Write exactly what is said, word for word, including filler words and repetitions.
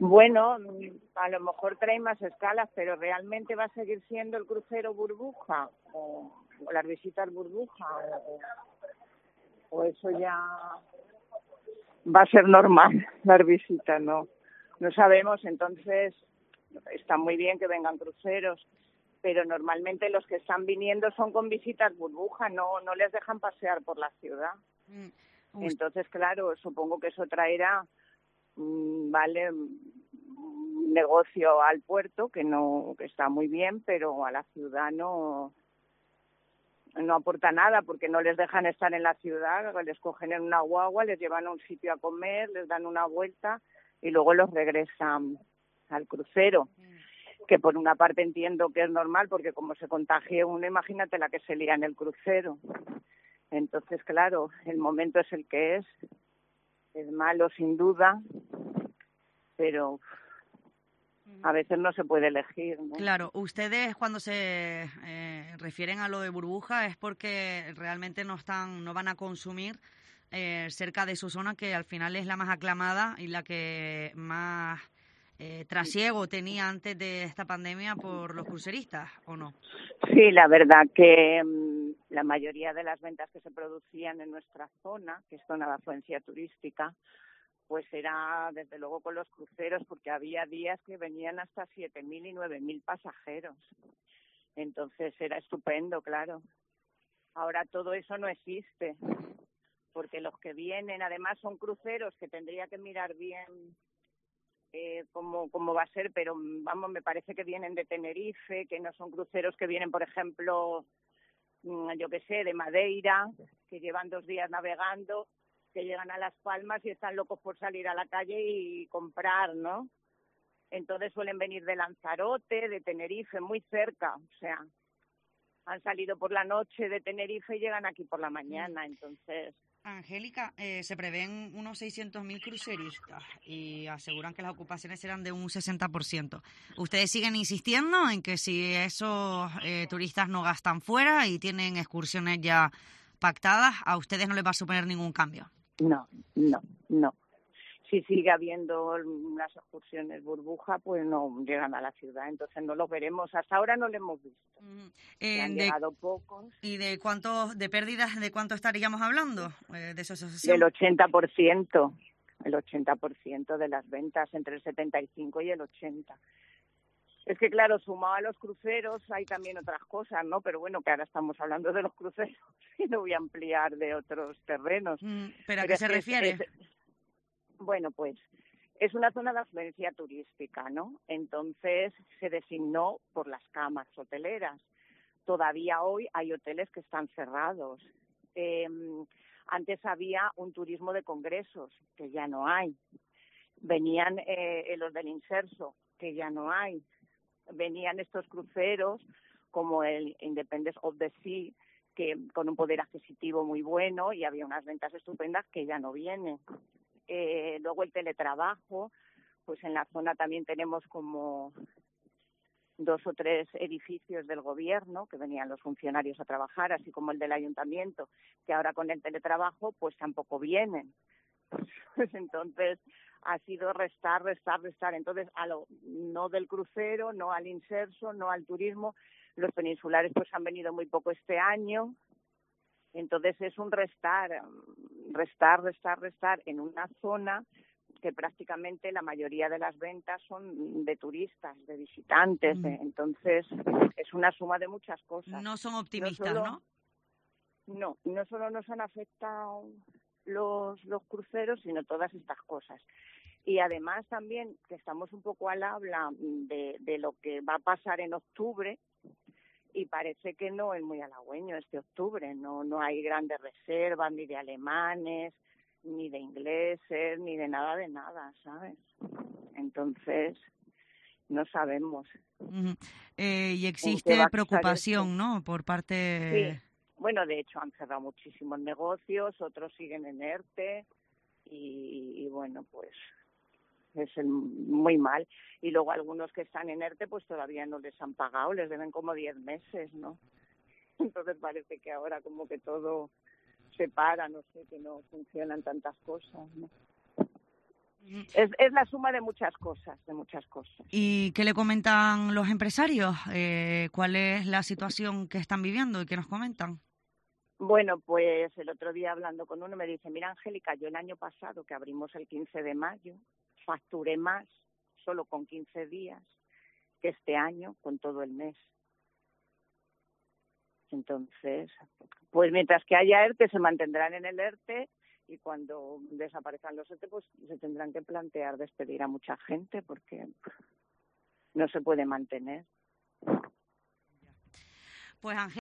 Bueno, a lo mejor trae más escalas, pero realmente va a seguir siendo el crucero burbuja o, o las visitas burbuja o, o eso ya va a ser normal, las visitas, no, no sabemos. Entonces está muy bien que vengan cruceros, pero normalmente los que están viniendo son con visitas burbuja, no, no les dejan pasear por la ciudad. Mm. Entonces, claro, supongo que eso traerá vale negocio al puerto, que no que está muy bien, pero a la ciudad no no aporta nada, porque no les dejan estar en la ciudad, les cogen en una guagua, les llevan a un sitio a comer, les dan una vuelta y luego los regresan al crucero, que por una parte entiendo que es normal, porque como se contagie uno, imagínate la que se lía en el crucero. Entonces, claro, el momento es el que es, es malo sin duda, pero a veces no se puede elegir, ¿no? Claro, ustedes cuando se eh, refieren a lo de burbuja es porque realmente no están, no van a consumir eh, cerca de su zona, que al final es la más aclamada y la que más eh, trasiego tenía antes de esta pandemia por los cruceristas, ¿o no? Sí, la verdad que um, la mayoría de las ventas que se producían en nuestra zona, que es zona de afluencia turística, pues era desde luego con los cruceros, porque había días que venían hasta siete mil y nueve mil pasajeros. Entonces era estupendo, claro. Ahora todo eso no existe, porque los que vienen, además son cruceros que tendría que mirar bien eh, cómo, cómo va a ser, pero vamos, me parece que vienen de Tenerife, que no son cruceros que vienen, por ejemplo, yo qué sé, de Madeira, que llevan dos días navegando, que llegan a Las Palmas y están locos por salir a la calle y comprar, ¿no? Entonces suelen venir de Lanzarote, de Tenerife, muy cerca, o sea, han salido por la noche de Tenerife y llegan aquí por la mañana, entonces... Angélica, eh, se prevén unos seiscientos mil cruceristas y aseguran que las ocupaciones serán de un sesenta por ciento. ¿Ustedes siguen insistiendo en que si esos eh, turistas no gastan fuera y tienen excursiones ya pactadas, a ustedes no les va a suponer ningún cambio? No, no, no. Si sigue habiendo las excursiones burbuja, pues no llegan a la ciudad, entonces no los veremos. Hasta ahora no lo hemos visto. Mm, eh, han de, llegado pocos. ¿Y de cuánto, de pérdidas, de cuánto estaríamos hablando eh, de esa asociación? Del ochenta por ciento, el ochenta por ciento de las ventas, entre el setenta y cinco y el ochenta. Es que, claro, sumado a los cruceros hay también otras cosas, ¿no? Pero bueno, que ahora estamos hablando de los cruceros y no voy a ampliar de otros terrenos. Mm, ¿Pero a Pero qué es se que refiere? Es, es, bueno, pues es una zona de afluencia turística, ¿no? Entonces se designó por las camas hoteleras. Todavía hoy hay hoteles que están cerrados. Eh, antes había un turismo de congresos, que ya no hay. Venían eh, los del Inserso, que ya no hay. Venían estos cruceros como el Independence of the Sea, que con un poder adquisitivo muy bueno, y había unas ventas estupendas que ya no vienen. Eh, luego el teletrabajo, pues en la zona también tenemos como dos o tres edificios del gobierno que venían los funcionarios a trabajar, así como el del ayuntamiento, que ahora con el teletrabajo pues tampoco vienen. Pues entonces ha sido restar, restar, restar. Entonces, a lo, no del crucero, no al Inserso, no al turismo. Los peninsulares pues han venido muy poco este año. Entonces es un restar, restar, restar, restar en una zona que prácticamente la mayoría de las ventas son de turistas, de visitantes. De, entonces es una suma de muchas cosas. No son optimistas, no, solo, ¿no? No, no solo nos han afectado los, los cruceros, sino todas estas cosas. Y además también que estamos un poco al habla de, de lo que va a pasar en octubre, y parece que no es muy halagüeño este octubre, no no hay grandes reservas ni de alemanes, ni de ingleses, ni de nada de nada, ¿sabes? Entonces, no sabemos. Uh-huh. Eh, y existe preocupación, ¿no?, por parte... Sí, bueno, de hecho han cerrado muchísimos negocios, otros siguen en ERTE y, y bueno, pues es el, muy mal. Y luego algunos que están en ERTE pues todavía no les han pagado, les deben como diez meses, ¿no? Entonces parece que ahora como que todo se para, no sé, que no funcionan tantas cosas, ¿no? Es, es la suma de muchas cosas, de muchas cosas. ¿Y qué le comentan los empresarios? Eh, ¿Cuál es la situación que están viviendo y qué nos comentan? Bueno, pues el otro día hablando con uno me dice, mira, Angélica, yo el año pasado, que abrimos el quince de mayo, facturé más solo con quince días que este año con todo el mes. Entonces, pues mientras que haya ERTE, se mantendrán en el ERTE, y cuando desaparezcan los ERTE, pues se tendrán que plantear despedir a mucha gente porque no se puede mantener. Pues Angélica,